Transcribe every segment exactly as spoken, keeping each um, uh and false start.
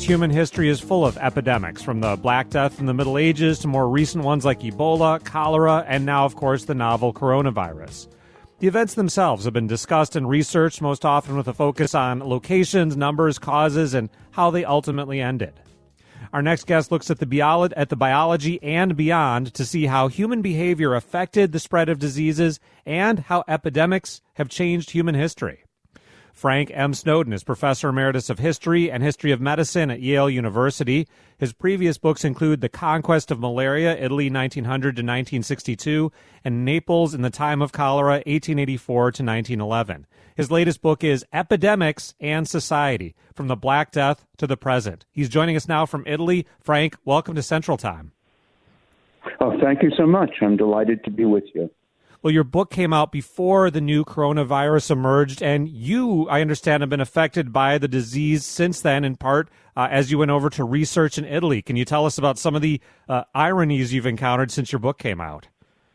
human history is full of epidemics, from the Black Death in the Middle Ages to more recent ones like Ebola, cholera, and now, of course, the novel coronavirus. The events themselves have been discussed and researched, most often with a focus on locations, numbers, causes, and how they ultimately ended. Our next guest looks at the, biolo- at the biology and beyond to see how human behavior affected the spread of diseases and how epidemics have changed human history. Frank M. Snowden is Professor Emeritus of History and History of Medicine at Yale University. His previous books include The Conquest of Malaria, Italy nineteen hundred to nineteen sixty-two, and Naples in the Time of Cholera, eighteen eighty-four to nineteen eleven. His latest book is Epidemics and Society, From the Black Death to the Present. He's joining us now from Italy. Frank, welcome to Central Time. Oh, thank you so much. I'm delighted to be with you. Well, your book came out before the new coronavirus emerged, and you, I understand, have been affected by the disease since then, in part uh, as you went over to research in Italy. Can you tell us about some of the uh, ironies you've encountered since your book came out?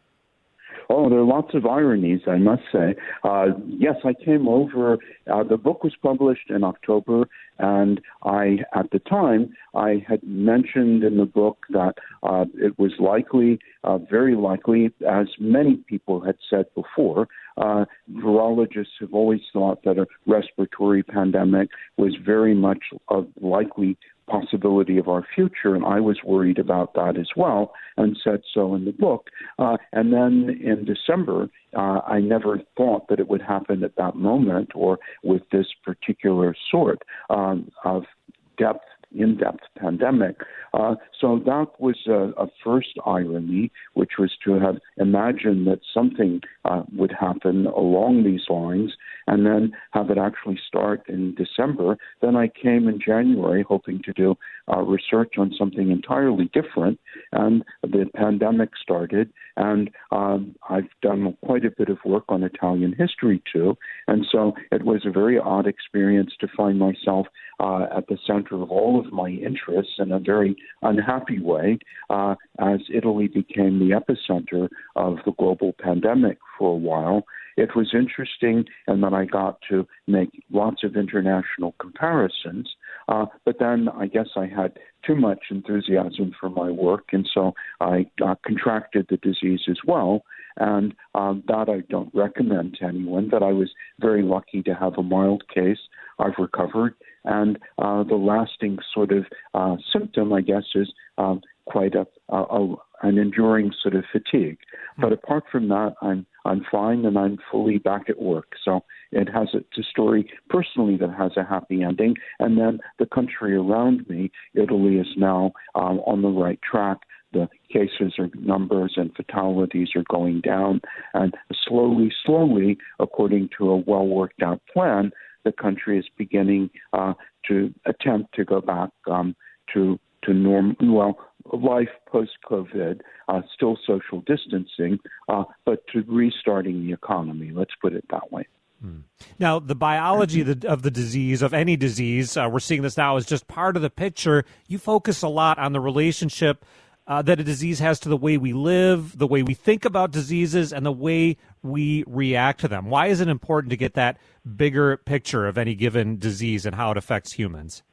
Oh, there are lots of ironies, I must say. Uh, yes, I came over. Uh, the book was published in October, and I, at the time, I had mentioned in the book that uh, it was likely, uh, very likely, as many people had said before, uh, virologists have always thought that a respiratory pandemic was very much a likely possibility of our future, and I was worried about that as well and said so in the book. Uh, and then in December, uh, I never thought that it would happen at that moment or with this particular sort um, of depth, in-depth pandemic. Uh, so that was a, a first irony, which was to have imagined that something uh, would happen along these lines and then have it actually start in December. Then I came in January hoping to do uh, research on something entirely different, and the pandemic started, and um, I've done quite a bit of work on Italian history too, and so it was a very odd experience to find myself uh, at the center of all of my interests in a very unhappy way uh, as Italy became the epicenter of the global pandemic for a while. It was interesting in that I got to make lots of international comparisons, uh, but then I guess I had too much enthusiasm for my work, and so I uh, contracted the disease as well, and um, that I don't recommend to anyone, but I was very lucky to have a mild case. I've recovered, and uh, the lasting sort of uh, symptom, I guess, is um, quite a, a, a an enduring sort of fatigue. But apart from that, I'm I'm fine and I'm fully back at work. So it has a, it's a story personally that has a happy ending. And then the country around me, Italy, is now um, on the right track. The cases or numbers and fatalities are going down. And slowly, slowly, according to a well-worked-out plan, the country is beginning uh, to attempt to go back um, to to norm, well, life post-COVID, uh, still social distancing, uh, but to restarting the economy. Let's put it that way. Now, the biology of the, of the disease, of any disease, uh, we're seeing this now, is just part of the picture. You focus a lot on the relationship uh, that a disease has to the way we live, the way we think about diseases, and the way we react to them. Why is it important to get that bigger picture of any given disease and how it affects humans?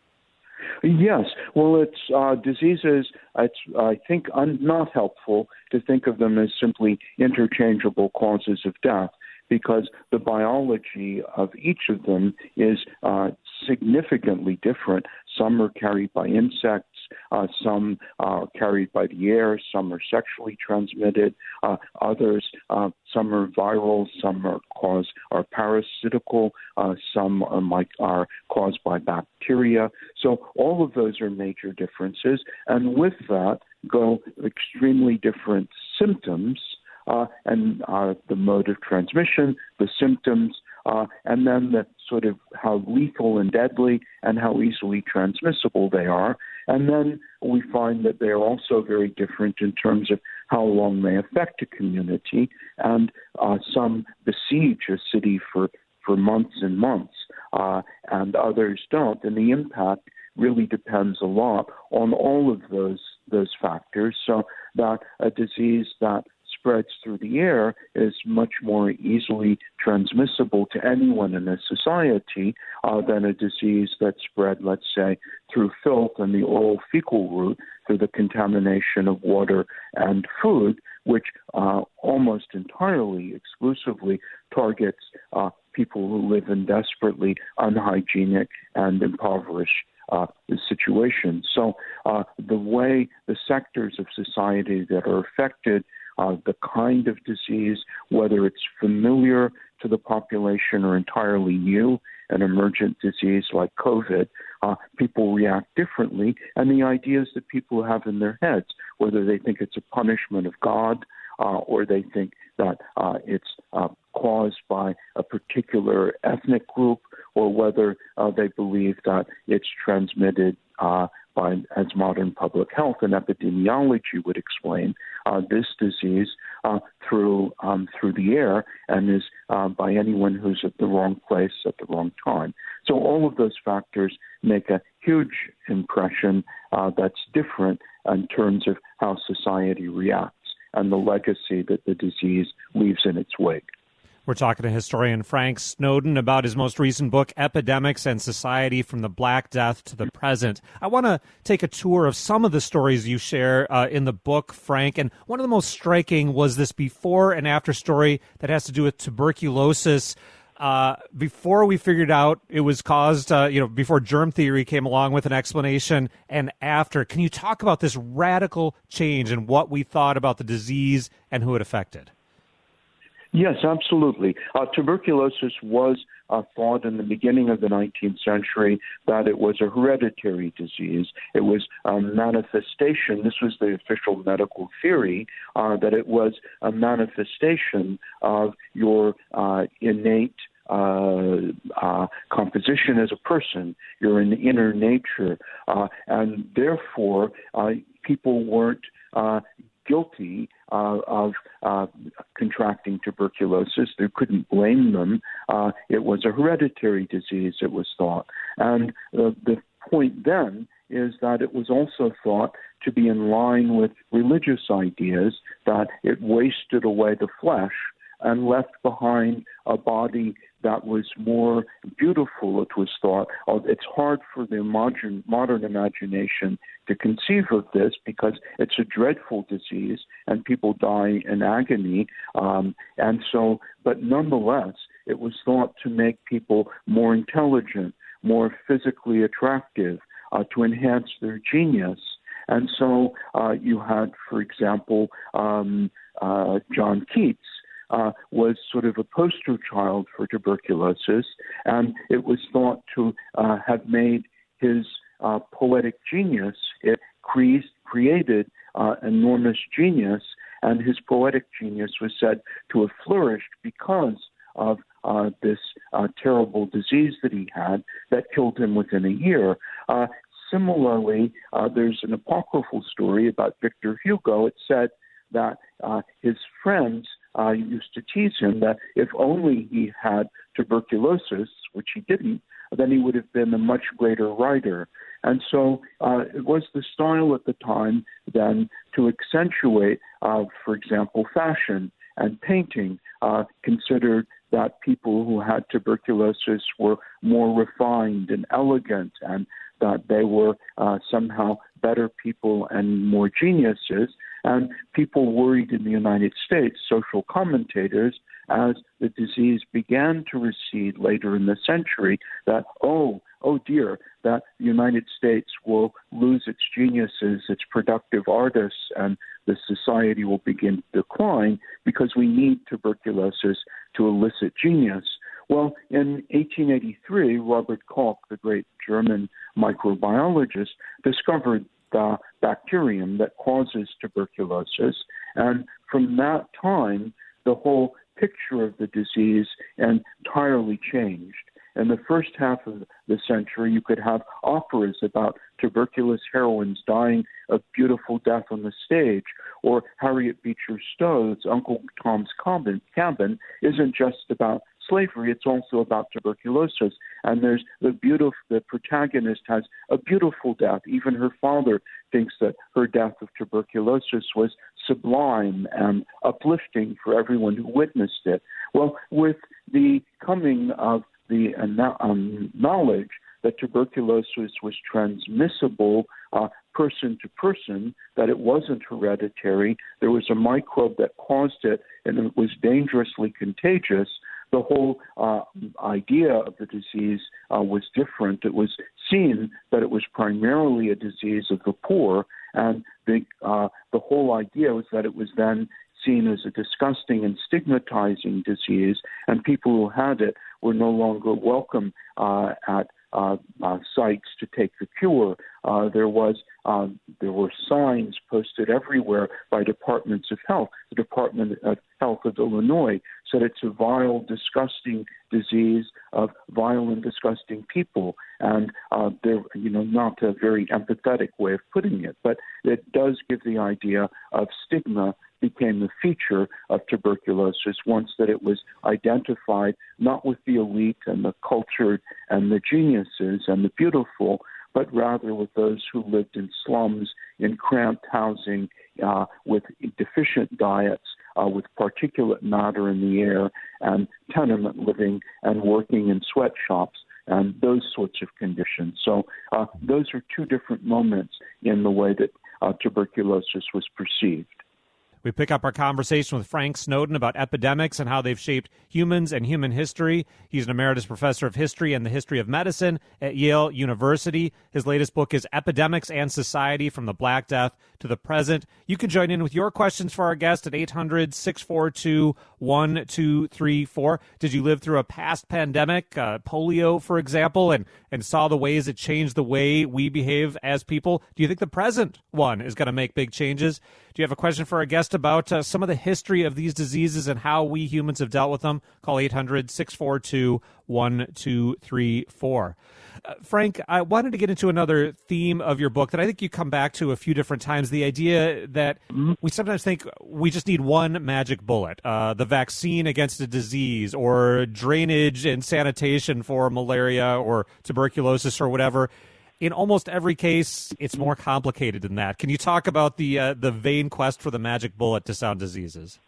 Yes. Well, it's uh, diseases, it's, I think, un- not helpful to think of them as simply interchangeable causes of death, because the biology of each of them is uh, significantly different. Some are carried by insects, uh, some are carried by the air, some are sexually transmitted, uh, others, uh, some are viral, some are caused are parasitical, uh, some are, might, are caused by bacteria. So all of those are major differences, and with that go extremely different symptoms. Uh, and uh, the mode of transmission, the symptoms, uh, and then the sort of how lethal and deadly and how easily transmissible they are. And then we find that they are also very different in terms of how long they affect a community. And uh, some besiege a city for, for months and months, uh, and others don't. And the impact really depends a lot on all of those those factors, so that a disease that spreads through the air is much more easily transmissible to anyone in a society uh, than a disease that spread, let's say, through filth and the oral fecal route, through the contamination of water and food, which uh, almost entirely, exclusively targets uh, people who live in desperately unhygienic and impoverished uh, situations. So uh, the way the sectors of society that are affected, uh, the kind of disease, whether it's familiar to the population or entirely new, an emergent disease like COVID, uh, people react differently. And the ideas that people have in their heads, whether they think it's a punishment of God uh, or they think that uh, it's uh, caused by a particular ethnic group, or whether uh, they believe that it's transmitted uh, by, as modern public health and epidemiology would explain, uh, this disease uh, through um, through the air and is uh, by anyone who's at the wrong place at the wrong time. So all of those factors make a huge impression uh, that's different in terms of how society reacts and the legacy that the disease leaves in its wake. We're talking to historian Frank Snowden about his most recent book, Epidemics and Society from the Black Death to the Present. I want to take a tour of some of the stories you share uh, in the book, Frank. And one of the most striking was this before and after story that has to do with tuberculosis. Uh, before we figured out it was caused, uh, you know, before germ theory came along with an explanation, and after. Can you talk about this radical change in what we thought about the disease and who it affected? Yes, absolutely. Uh, tuberculosis was uh, thought in the beginning of the nineteenth century that it was a hereditary disease. It was a manifestation. This was the official medical theory, uh, that it was a manifestation of your uh, innate Uh, uh, composition as a person, your inner nature, uh, and therefore uh, people weren't uh, guilty uh, of uh, contracting tuberculosis. They couldn't blame them. Uh, it was a hereditary disease, it was thought. And uh, the point then is that it was also thought to be in line with religious ideas, that it wasted away the flesh and left behind a body that was more beautiful, it was thought. It's hard for the modern, modern imagination to conceive of this because it's a dreadful disease and people die in agony. Um, and so, but nonetheless, it was thought to make people more intelligent, more physically attractive, uh, to enhance their genius. And so uh, you had, for example, um, uh, John Keats, Uh, was sort of a poster child for tuberculosis, and it was thought to uh, have made his uh, poetic genius. It cre- created uh, enormous genius, and his poetic genius was said to have flourished because of uh, this uh, terrible disease that he had that killed him within a year. Uh, similarly, uh, there's an apocryphal story about Victor Hugo. It said that uh, his friends uh, used to tease him that if only he had tuberculosis, which he didn't, then he would have been a much greater writer. And so uh, it was the style at the time then to accentuate, uh, for example, fashion and painting, uh, considered that people who had tuberculosis were more refined and elegant, and that they were uh, somehow better people and more geniuses. And people worried in the United States, social commentators, as the disease began to recede later in the century, that, oh, oh dear, that the United States will lose its geniuses, its productive artists, and the society will begin to decline because we need tuberculosis to elicit genius. Well, in eighteen eighty-three, Robert Koch, the great German microbiologist, discovered the bacterium that causes tuberculosis. And from that time, the whole picture of the disease entirely changed. In the first half of the century, you could have operas about tuberculous heroines dying a beautiful death on the stage, or Harriet Beecher Stowe's Uncle Tom's Cabin, Cabin isn't just about slavery, it's also about tuberculosis. And there's the beautiful, the protagonist has a beautiful death. Even her father thinks that her death of tuberculosis was sublime and uplifting for everyone who witnessed it. Well, with the coming of the uh, um, knowledge that tuberculosis was transmissible uh, person to person, that it wasn't hereditary, there was a microbe that caused it, and it was dangerously contagious, the whole uh, idea of the disease uh, was different. It was seen that it was primarily a disease of the poor, and the uh, the whole idea was that it was then seen as a disgusting and stigmatizing disease, and people who had it were no longer welcome uh, at uh, uh, sites to take the cure. Uh, there was uh, there were signs posted everywhere by departments of health. The Department of Health of Illinois said it's a vile, disgusting disease of vile and disgusting people, and uh, they're you know not a very empathetic way of putting it, but it does give the idea of stigma became the feature of tuberculosis once that it was identified not with the elite and the cultured and the geniuses and the beautiful, but rather with those who lived in slums, in cramped housing, uh, with deficient diets, uh, with particulate matter in the air, and tenement living and working in sweatshops and those sorts of conditions. So uh, those are two different moments in the way that uh, tuberculosis was perceived. We pick up our conversation with Frank Snowden about epidemics and how they've shaped humans and human history. He's an emeritus professor of history and the history of medicine at Yale University. His latest book is Epidemics and Society, From the Black Death to the Present. You can join in with your questions for our guest at eight hundred, six four two, one two three four. Did you live through a past pandemic, uh, polio, for example, and, and saw the ways it changed the way we behave as people? Do you think the present one is going to make big changes? Do you have a question for our guest about uh, some of the history of these diseases and how we humans have dealt with them? Call eight hundred, six four two, one two three four. Uh, Frank, I wanted to get into another theme of your book that I think you come back to a few different times, the idea that mm-hmm. we sometimes think we just need one magic bullet, uh, the vaccine against a disease or drainage and sanitation for malaria or tuberculosis or whatever. In almost every case, it's more complicated than that. Can you talk about the uh, the vain quest for the magic bullet to sound diseases?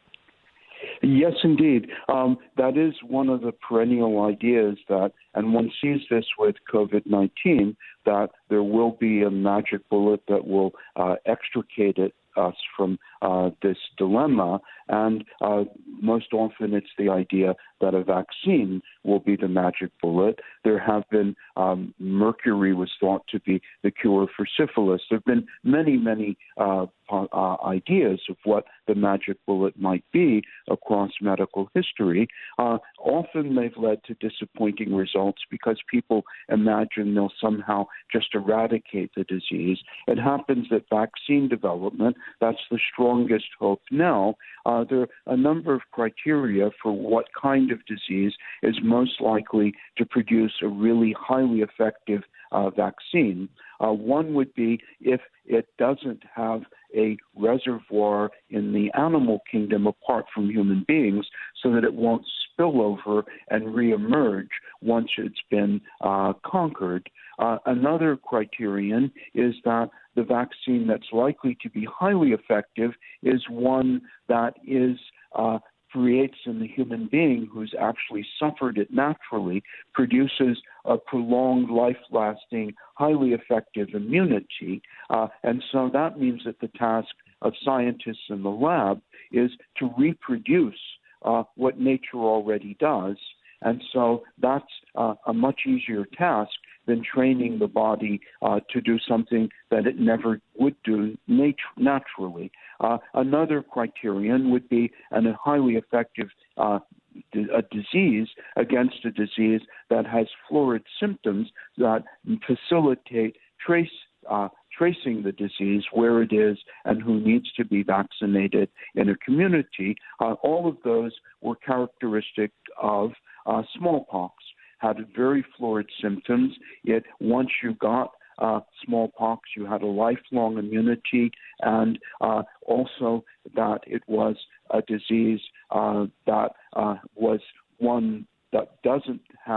Yes, indeed. Um, that is one of the perennial ideas that, and one sees this with COVID nineteen, that there will be a magic bullet that will uh, extricate it, us from uh, this dilemma. And uh, most often it's the idea that a vaccine will be the magic bullet. There have been, um, mercury was thought to be the cure for syphilis. There have been many, many uh, uh, ideas of what the magic bullet might be across medical history. Uh, often they've led to disappointing results because people imagine they'll somehow just eradicate the disease. It happens that vaccine development, that's the strongest hope now. Uh, there are a number of criteria for what kind of disease is most likely to produce a really highly effective uh, vaccine. Uh, one would be if it doesn't have a reservoir in the animal kingdom apart from human beings so that it won't spill over and reemerge once it's been uh, conquered. Uh, another criterion is that the vaccine that's likely to be highly effective is one that is uh, creates in the human being who's actually suffered it naturally, produces a prolonged, life-lasting, highly effective immunity. Uh, and so that means that the task of scientists in the lab is to reproduce uh, what nature already does. And so that's uh, a much easier task than training the body uh, to do something that it never would do nat- naturally. Uh, another criterion would be an, a highly effective uh, d- a disease against a disease that has florid symptoms that facilitate trace uh, tracing the disease, where it is, and who needs to be vaccinated in a community. Uh, all of those were characteristic of uh, smallpox. Had very florid symptoms. It once you got uh, smallpox, you had a lifelong immunity, and uh, also that it was a disease uh, that uh, was one that doesn't have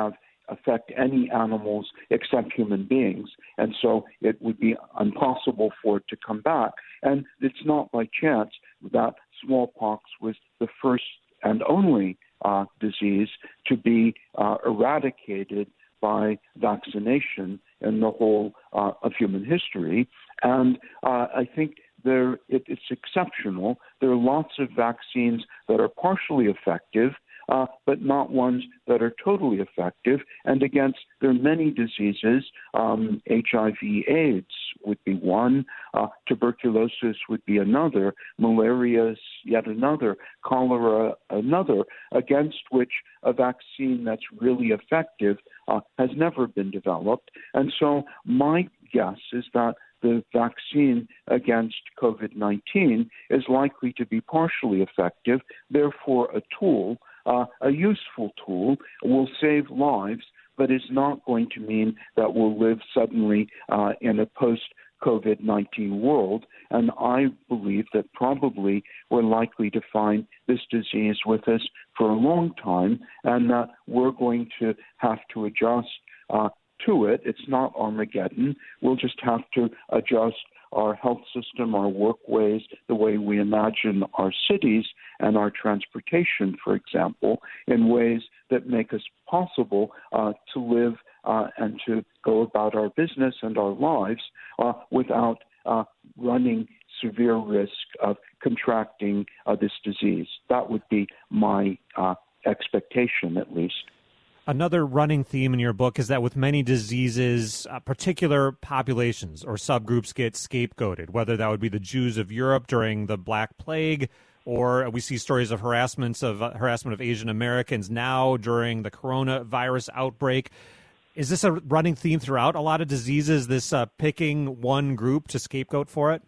affect any animals except human beings. And so it would be impossible for it to come back. And it's not by chance that smallpox was the first and only uh, disease to be uh, eradicated by vaccination in the whole uh, of human history. And uh, I think there it, it's exceptional. There are lots of vaccines that are partially effective, uh, but not ones that are totally effective. And against, there are many diseases. Um, H I V AIDS would be one. Uh, tuberculosis would be another. Malaria is yet another. Cholera another, against which a vaccine that's really effective uh, has never been developed. And so my guess is that the vaccine against COVID nineteen is likely to be partially effective, therefore a tool, uh, a useful tool, will save lives, but is not going to mean that we'll live suddenly uh, in a post-COVID nineteen world. And I believe that probably we're likely to find this disease with us for a long time, and that we're going to have to adjust uh, to it. It's not Armageddon. We'll just have to adjust our health system, our workways, the way we imagine our cities and our transportation, for example, in ways that make us possible uh, to live uh, and to go about our business and our lives uh, without uh, running severe risk of contracting uh, this disease. That would be my uh, expectation, at least. Another running theme in your book is that with many diseases, uh, particular populations or subgroups get scapegoated, whether that would be the Jews of Europe during the Black Plague, or we see stories of harassments of uh, harassment of Asian Americans now during the coronavirus outbreak. Is this a running theme throughout a lot of diseases, this uh, picking one group to scapegoat for it?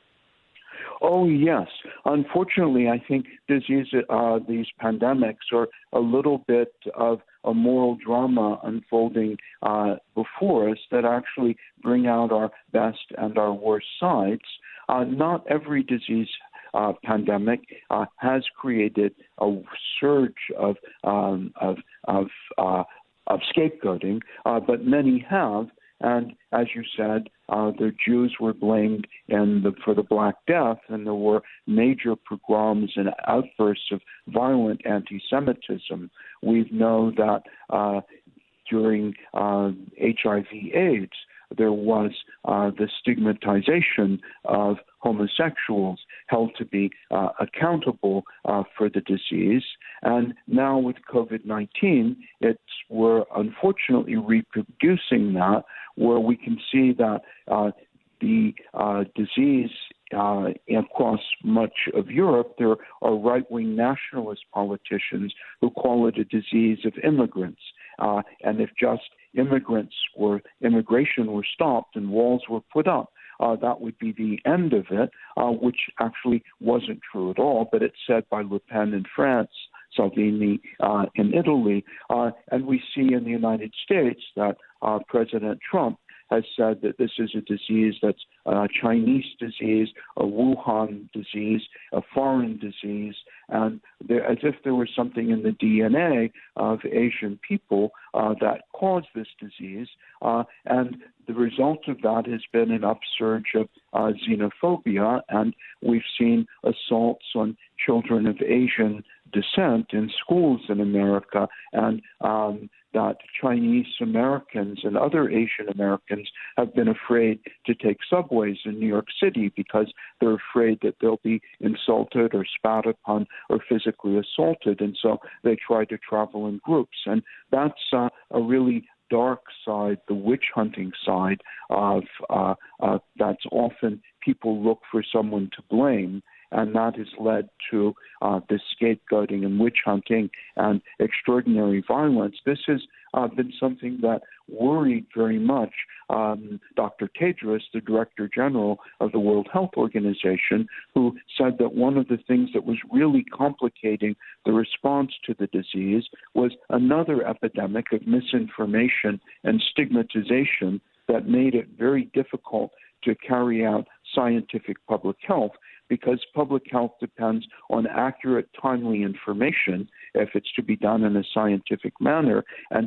Oh, yes. Unfortunately, I think disease, uh, these pandemics are a little bit of a moral drama unfolding uh, before us that actually bring out our best and our worst sides. Uh, not every disease uh, pandemic uh, has created a surge of um, of of, uh, of scapegoating, uh, but many have. And as you said, uh, the Jews were blamed in the, for the Black Death, and there were major pogroms and outbursts of violent anti-Semitism. We know that uh, during uh, H I V AIDS, there was uh, the stigmatization of homosexuals held to be uh, accountable uh, for the disease. And now with COVID nineteen, it's, we're unfortunately reproducing that, where we can see that uh, the uh, disease uh, across much of Europe, there are right-wing nationalist politicians who call it a disease of immigrants. Uh, and if just immigrants were, immigration were stopped and walls were put up, uh, that would be the end of it, uh, which actually wasn't true at all, but it's said by Le Pen in France, Salvini uh, in Italy, uh, and we see in the United States that uh, President Trump has said that this is a disease that's a Chinese disease, a Wuhan disease, a foreign disease, and there, as if there was something in the D N A of Asian people uh, that caused this disease. Uh, and the result of that has been an upsurge of uh, xenophobia, and we've seen assaults on children of Asian descent in schools in America, and um, that Chinese Americans and other Asian Americans have been afraid to take subways in New York City because they're afraid that they'll be insulted or spat upon or physically assaulted, and so they try to travel in groups. And that's uh, a really dark side, the witch hunting side of uh, uh, that's often people look for someone to blame. And that has led to uh, this scapegoating and witch hunting and extraordinary violence. This has uh, been something that worried very much um, Doctor Tedros, the Director General of the World Health Organization, who said that one of the things that was really complicating the response to the disease was another epidemic of misinformation and stigmatization that made it very difficult to carry out scientific public health, because public health depends on accurate, timely information if it's to be done in a scientific manner. And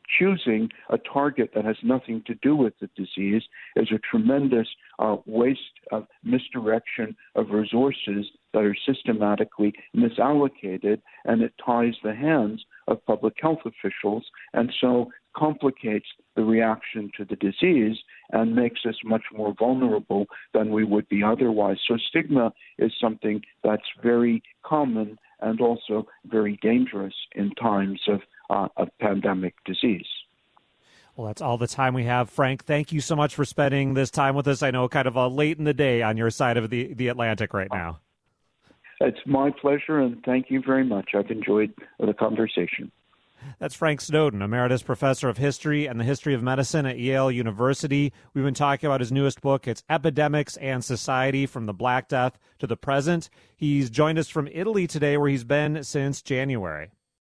choosing a target that has nothing to do with the disease is a tremendous uh, waste of misdirection of resources that are systematically misallocated, and it ties the hands of public health officials and so complicates the reaction to the disease and makes us much more vulnerable than we would be otherwise. So stigma is something that's very common and also very dangerous in times of, uh, of pandemic disease. Well, that's all the time we have. Frank, thank you so much for spending this time with us. I know kind of uh, late in the day on your side of the, the Atlantic right now. It's my pleasure, and thank you very much. I've enjoyed the conversation. That's Frank Snowden, Emeritus Professor of History and the History of Medicine at Yale University. We've been talking about his newest book. It's Epidemics and Society, From the Black Death to the Present. He's joined us from Italy today, where he's been since January.